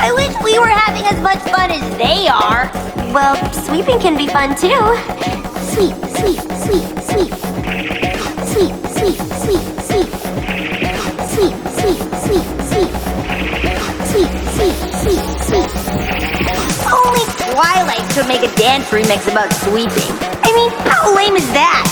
I wish we were having as much fun as they are. Well, sweeping can be fun too. Sweep, sweep, sweep, sweep. Sweep, sweep, sweep, sweep. Sweep, sweep, sweep, sweep. Sweep, sweep, sweep, sweep. Only Twilight could make a dance remix about sweeping. I mean, how lame is that?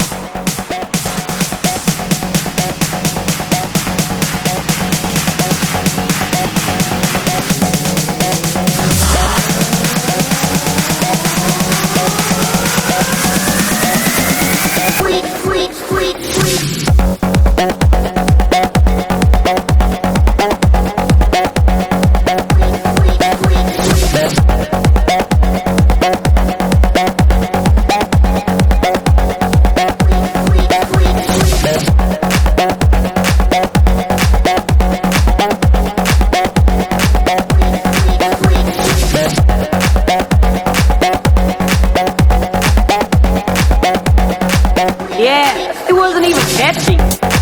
Yeah, it wasn't even catchy.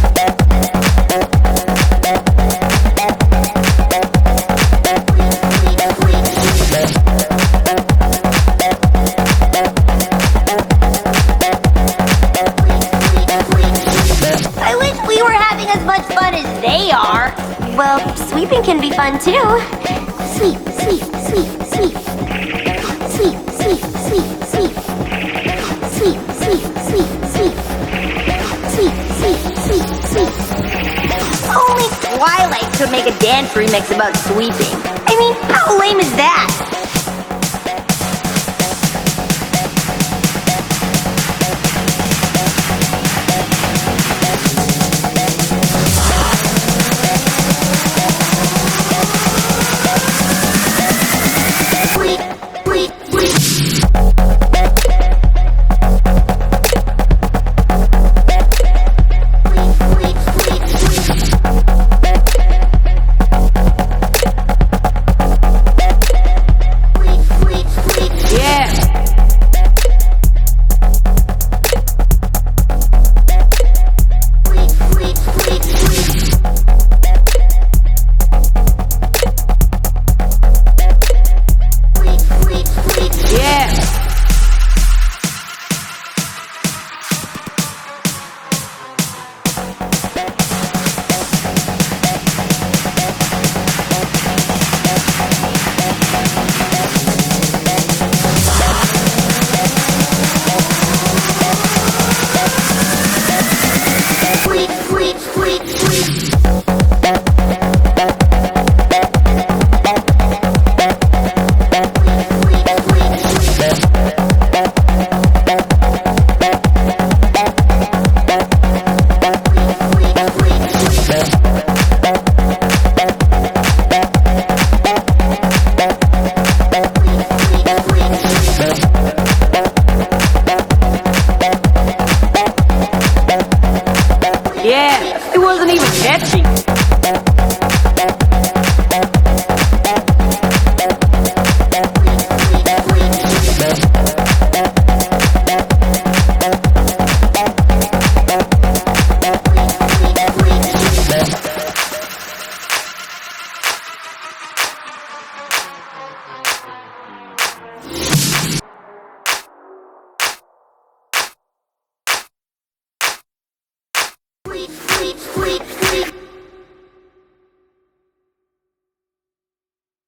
I wish we were having as much fun as they are. Well, sweeping can be fun too. Sweep, sweep, sweep, sweep. Sweep, sweep, sweep, sweep. Sweep, sweep, sweep, sweep. Sweep, sweep, sweep, sweep. Only Twilight could make a dance remix about sweeping. I mean, how lame is that? Yeah, it wasn't even catchy. Sweep, sweep, sweep.